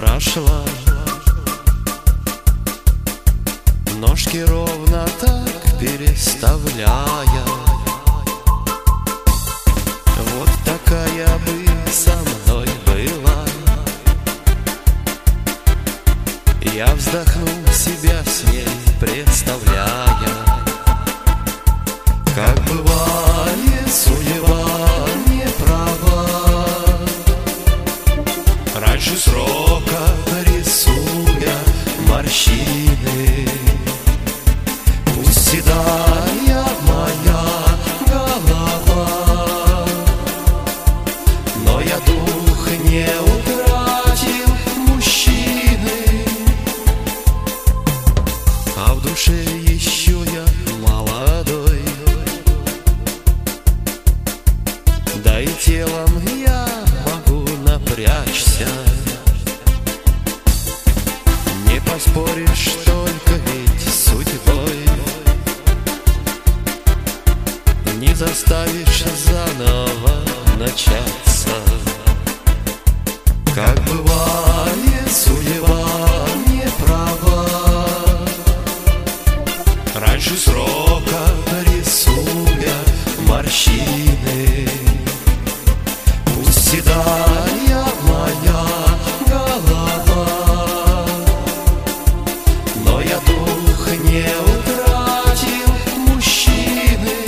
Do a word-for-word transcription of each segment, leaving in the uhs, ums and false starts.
прошла, ножки ровно так переставляя. Вот такая бы со мной была. Я вздохнул, себя с ней представляя. Как бывает, судьба не права, раньше срока рисуя морщины. Пусть седая моя голова, но я дух не утратил мужчины. А в душе еще я молодой, да и телом я могу напрячься. Не поспоришь, только ведь судьбой не заставишь заново начаться. Как бывает, судьба не права, раньше срока рисуя морщины. Пусть седая моя голова, но я дух не утратил мужчины.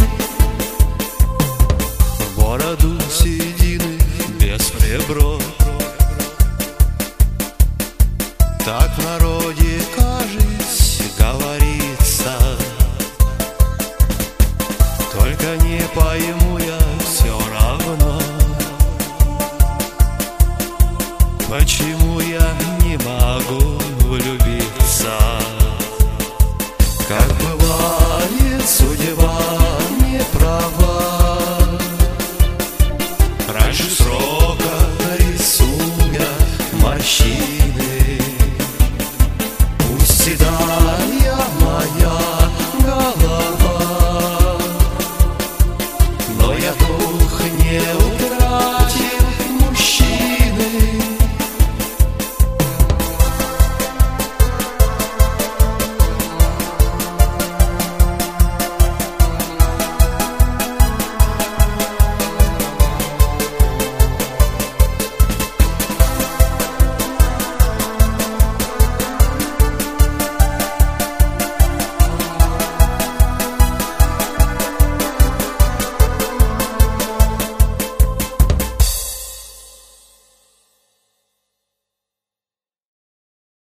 В бороду седины без приброд, так в народе, кажется, говорится. Только не пойму я все равно, почему я не могу влюбиться. Как бывает, судьба не права, раньше срока рисуя морщины.